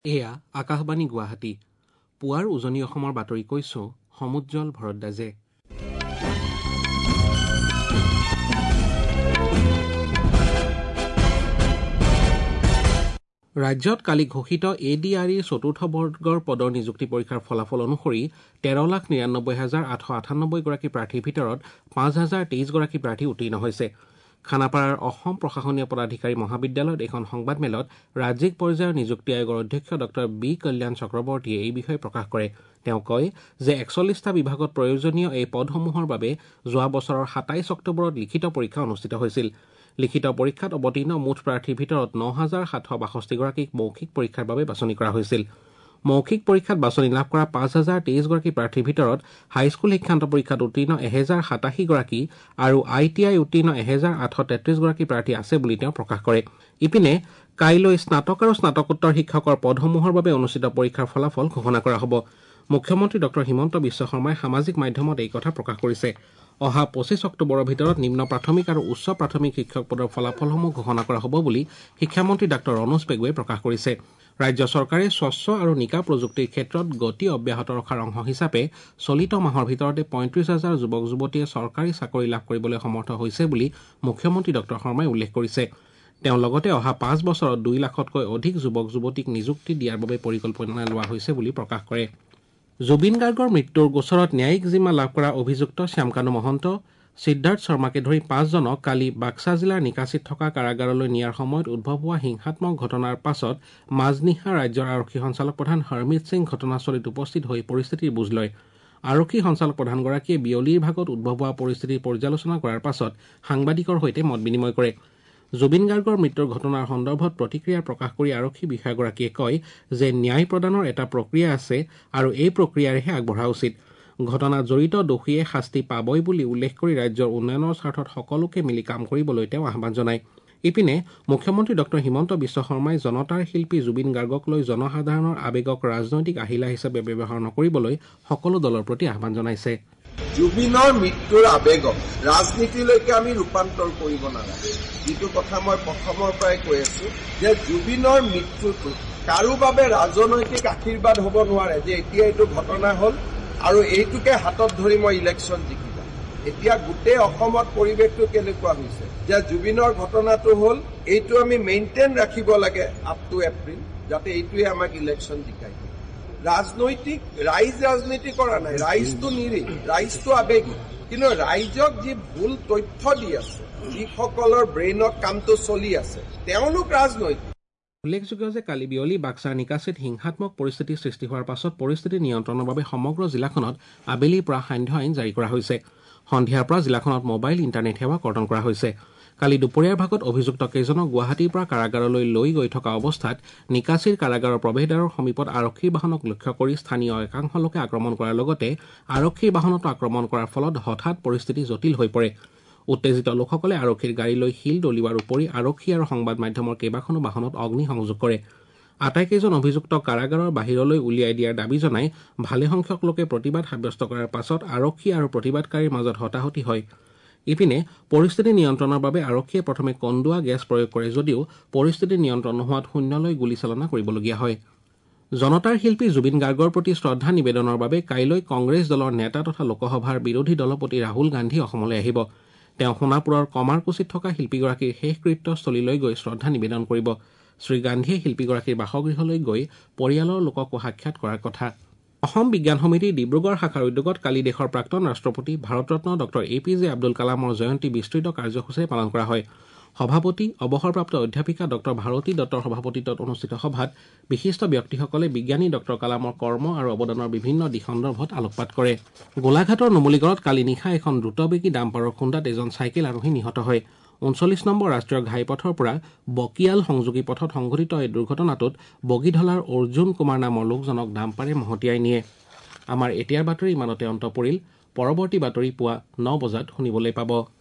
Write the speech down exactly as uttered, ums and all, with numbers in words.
এয়া আকাশবাণী গুৱাহাটী। পুৱাৰ উজনি অসমৰ বাতৰি কৈছো সমুজ্জ্বল ভৰদ্বাজে। ৰাজ্যত কালি ঘোষিত এ ডি আৰ ইৰ চতুৰ্থ বৰ্গৰ পদৰ নিযুক্তি পৰীক্ষাৰ ফলাফল অনুসৰি তেৰ লাখ নিৰান্নব্বৈ হাজাৰ আঠশ আঠান্নব্বৈ গৰাকী প্ৰাৰ্থীৰ ভিতৰত পাঁচ হাজাৰ তেইছ গৰাকী প্ৰাৰ্থী উত্তীৰ্ণ হৈছে। খানাপাৰাৰ অসম প্ৰশাসনীয় পদাধিকাৰী মহাবিদ্যালয়ত এখন সংবাদমেলত ৰাজ্যিক পৰ্যায়ৰ নিযুক্তি আয়োগৰ অধ্যক্ষ ডক্টৰ বি কল্যাণ চক্ৰৱৰ্তীয়ে এই বিষয়ে প্ৰকাশ কৰে। তেওঁ কয় যে একচল্লিছটা বিভাগত প্ৰয়োজনীয় এই পদসমূহৰ বাবে যোৱা বছৰৰ সাতাইছ অক্টোবৰত লিখিত পৰীক্ষা অনুষ্ঠিত হৈছিল। লিখিত পৰীক্ষাত অৱতীৰ্ণ মুঠ প্ৰাৰ্থীৰ ভিতৰত ন হাজাৰ সাতশ বাষষ্ঠি গৰাকীক মৌখিক পৰীক্ষাৰ বাবে বাছনি কৰা হৈছিল। মৌখিক পৰীক্ষাত বাছনি লাভ কৰা পাঁচ হাজাৰ তেইছ গৰাকী প্ৰাৰ্থীৰ ভিতৰত হাইস্কুল শিক্ষান্ত পৰীক্ষাত উত্তীৰ্ণ এহেজাৰ সাতাশী গৰাকী আৰু আই টি আই উত্তীৰ্ণ এহেজাৰ আঠশ তেত্ৰিছ গৰাকী প্ৰাৰ্থী আছে বুলি তেওঁ প্ৰকাশ কৰে। ইপিনে কাইলৈ স্নাতক আৰু স্নাতকোত্তৰ শিক্ষকৰ পদসমূহৰ বাবে অনুষ্ঠিত পৰীক্ষাৰ ফলাফল ঘোষণা কৰা হ'ব। মুখ্যমন্ত্ৰী ডক্টৰ হিমন্ত বিশ্ব শৰ্মাই সামাজিক মাধ্যমত এই কথা প্ৰকাশ কৰিছে। অহা পঁচিছ অক্টোবৰৰ ভিতৰত নিম্ন প্ৰাথমিক আৰু উচ্চ প্ৰাথমিক শিক্ষক পদৰ ফলাফলসমূহ ঘোষণা কৰা হ'ব বুলি শিক্ষামন্ত্ৰী ডাঃ ৰণোজ পেগুৱে প্ৰকাশ কৰিছে। ৰাজ্য চৰকাৰে স্বচ্ছ আৰু নিকা প্ৰযুক্তিৰ ক্ষেত্ৰত গতি অব্যাহত ৰখাৰ অংশ হিচাপে চলিত মাহৰ ভিতৰতে পঁয়ত্ৰিছ হাজাৰ যুৱক যুৱতীয়ে চৰকাৰী চাকৰি লাভ কৰিবলৈ সমৰ্থ হৈছে বুলি মুখ্যমন্ত্ৰী ডক্টৰ শৰ্মাই উল্লেখ কৰিছে। তেওঁ লগতে অহা পাঁচ বছৰত দুই লাখতকৈ অধিক যুৱক যুৱতীক নিযুক্তি দিয়াৰ বাবে পৰিকল্পনা লোৱা হৈছে বুলি প্ৰকাশ কৰে। জুবিন গাৰ্গৰ মৃত্যুৰ গোচৰত ন্যায়িক জিম্মা লাভ কৰা অভিযুক্ত শ্যামকানু মহন্ত, সিদ্ধাৰ্থ শৰ্মাকে ধৰি পাঁচজনক কালি বাক্সা জিলাৰ নিকাছিত থকা কাৰাগাৰলৈ নিয়াৰ সময়ত উদ্ভৱ হোৱা হিংসাত্মক ঘটনাৰ পাছত মাজনিশা ৰাজ্যৰ আৰক্ষী সঞ্চালক প্ৰধান হৰমিত সিং ঘটনাস্থলীত উপস্থিত হৈ পৰিস্থিতিৰ বুজ লয়। আৰক্ষী সঞ্চালক প্ৰধানগৰাকীয়ে বিয়লিৰ ভাগত উদ্ভৱ হোৱা পৰিস্থিতিৰ পৰ্যালোচনা কৰাৰ পাছত সাংবাদিকৰ সৈতে মত বিনিময় কৰে। জুবিন গাৰ্গৰ মৃত্যুৰ ঘটনাৰ সন্দৰ্ভত প্ৰতিক্ৰিয়া প্ৰকাশ কৰি আৰক্ষী বিষয়াগৰাকীয়ে কয় যে ন্যায় প্ৰদানৰ এটা প্ৰক্ৰিয়া আছে আৰু এই প্ৰক্ৰিয়াৰেহে আগবঢ়া উচিত। ঘটনাত জড়িত দোষীয়ে শাস্তি পাবই বুলি উল্লেখ কৰি ৰাজ্যৰ উন্নয়নৰ স্বাৰ্থত সকলোকে মিলি কাম কৰিবলৈ তেওঁ আহ্বান জনায়। ইপিনে মুখ্যমন্ত্ৰী ডক্টৰ হিমন্ত বিশ্ব শৰ্মাই জনতাৰ শিল্পী জুবিন গাৰ্গক লৈ জনসাধাৰণৰ আৱেগক ৰাজনৈতিক আহিলা হিচাপে ব্যৱহাৰ নকৰিবলৈ সকলো দলৰ প্ৰতি আহ্বান জনাইছে। জুবিনৰ মৃত্যুৰ আৱেগক ৰাজনীতিলৈকে আমি ৰূপান্তৰ কৰিব নালাগে। যিটো কথা মই প্ৰথমৰ পৰাই কৈ আছো যে জুবিনৰ মৃত্যুটো কাৰো বাবে ৰাজনৈতিক আশীৰ্বাদ হ'ব নোৱাৰে যে এতিয়া এইটো ঘটনা হ'ল আৰু এইটোকে হাতত ধৰি মই ইলেকশ্যন জিকিম। এতিয়া গোটেই অসমত পৰিৱেশটো কেনেকুৱা হৈছে যে জুবিনৰ ঘটনাটো হ'ল এইটো আমি মেইনটেইন ৰাখিব লাগে আপ টু এপ্ৰিল, যাতে এইটোৱে আমাক ইলেকশ্যন জিকাই। ৰাজনৈতিক ৰাইজ ৰাজনীতি কৰা নাই, ৰাইজটো নিৰি, ৰাইজটো আৱেগিক, কিন্তু ৰাইজক যি ভুল তথ্য দি আছে, যিসকলৰ ব্ৰেইনত কামটো চলি আছে, তেওঁলোক ৰাজনৈতিক। উল্লেখযোগ্য যে কালি বিয়লি বাক্সাৰ নিকাছিত হিংসাত্মক পৰিস্থিতিৰ সৃষ্টি হোৱাৰ পাছত পৰিস্থিতি নিয়ন্ত্ৰণৰ বাবে সমগ্ৰ জিলাখনত আবেলিৰ পৰা সান্ধ্য আইন জাৰি কৰা হৈছে। সন্ধিয়াৰ পৰা জিলাখনত মোবাইল ইণ্টাৰনেট সেৱা কৰ্তন কৰা হৈছে। কালি দুপৰীয়াৰ ভাগত অভিযুক্ত কেইজনক গুৱাহাটীৰ পৰা কাৰাগাৰলৈ লৈ গৈ থকা অৱস্থাত নিকাছিৰ কাৰাগাৰৰ প্ৰৱেশদ্বাৰৰ সমীপত আৰক্ষীৰ বাহনক লক্ষ্য কৰি স্থানীয় একাংশ লোকে আক্ৰমণ কৰাৰ লগতে আৰক্ষীৰ বাহনতো আক্ৰমণ কৰাৰ ফলত হঠাৎ পৰিস্থিতি জটিল হৈ পৰে। উত্তেজিত লোকসকলে আৰক্ষীৰ গাড়ীলৈ শিল দলিওৱাৰ উপৰি আৰক্ষী আৰু সংবাদ মাধ্যমৰ কেইবাখনো বাহনত অগ্নি সংযোগ কৰে। আটাইকেইজন অভিযুক্ত কাৰাগাৰৰ বাহিৰলৈ উলিয়াই দিয়াৰ দাবী জনাই ভালেসংখ্যক লোকে প্ৰতিবাদ সাব্যস্ত কৰাৰ পাছত আৰক্ষী আৰু প্ৰতিবাদকাৰীৰ মাজত হতাহতি হয়। ইপিনে পৰিস্থিতি নিয়ন্ত্ৰণৰ বাবে আৰক্ষীয়ে প্ৰথমে কন্দুৱা গেছ প্ৰয়োগ কৰে যদিও পৰিস্থিতি নিয়ন্ত্ৰণ নোহোৱাত শূন্যলৈ গুলীচালনা কৰিবলগীয়া হয়। জনতাৰ শিল্পী জুবিন গাৰ্গৰ প্ৰতি শ্ৰদ্ধা নিবেদনৰ বাবে কাইলৈ কংগ্ৰেছ দলৰ নেতা তথা লোকসভাৰ বিৰোধী দলপতি ৰাহুল গান্ধী অসমলৈ আহিব। তেওঁ সোণাপুৰৰ কমাৰকুছিত থকা শিল্পীগৰাকীৰ শেষকৃত্যস্থলীলৈ গৈ শ্ৰদ্ধা নিবেদন কৰিব। শ্ৰীগান্ধীয়ে শিল্পীগৰাকীৰ বাসগৃহলৈ গৈ পৰিয়ালৰ লোককো সাক্ষাৎ কৰাৰ কথা। অসম বিজ্ঞান সমিতিৰ ডিব্ৰুগড় শাখাৰ উদ্যোগত কালি দেশৰ প্ৰাক্তন ৰাষ্ট্ৰপতি ভাৰতৰত্ন doctor A P J Abdul কালামৰ জয়ন্তী বিস্তৃত কাৰ্যসূচীৰে পালন কৰা হয়। সভাপতি অৱসৰপ্ৰাপ্ত অধ্যাপিকা ডক্টৰ ভাৰতী দত্তৰ সভাপতিত্বত অনুষ্ঠিত সভাত বিশিষ্ট ব্যক্তিসকলে বিজ্ঞানী ডক্টৰ কালামৰ কৰ্ম আৰু অৱদানৰ বিভিন্ন দিশ সন্দৰ্ভত আলোকপাত কৰে। গোলাঘাটৰ নুমলীগড়ত কালি নিশা এখন দ্ৰুতবেগী ডাম্পাৰৰ খুন্দাত এজন চাইকেল আৰোহী নিহত হয়। ঊনচল্লিছ নম্বৰ ৰাষ্ট্ৰীয় ঘাইপথৰ পৰা বকিয়াল সংযোগী পথত সংঘটিত এই দুৰ্ঘটনাটোত বগীধলাৰ অৰ্জুন কুমাৰ নামৰ লোকজনক ডাম্পাৰে মহতিয়াই নিয়ে। আমাৰ এতিয়াৰ বাতৰি ইমানতে অন্ত পৰিল। পৰৱৰ্তী বাতৰি পুৱা ন বজাত শুনিবলৈ পাব।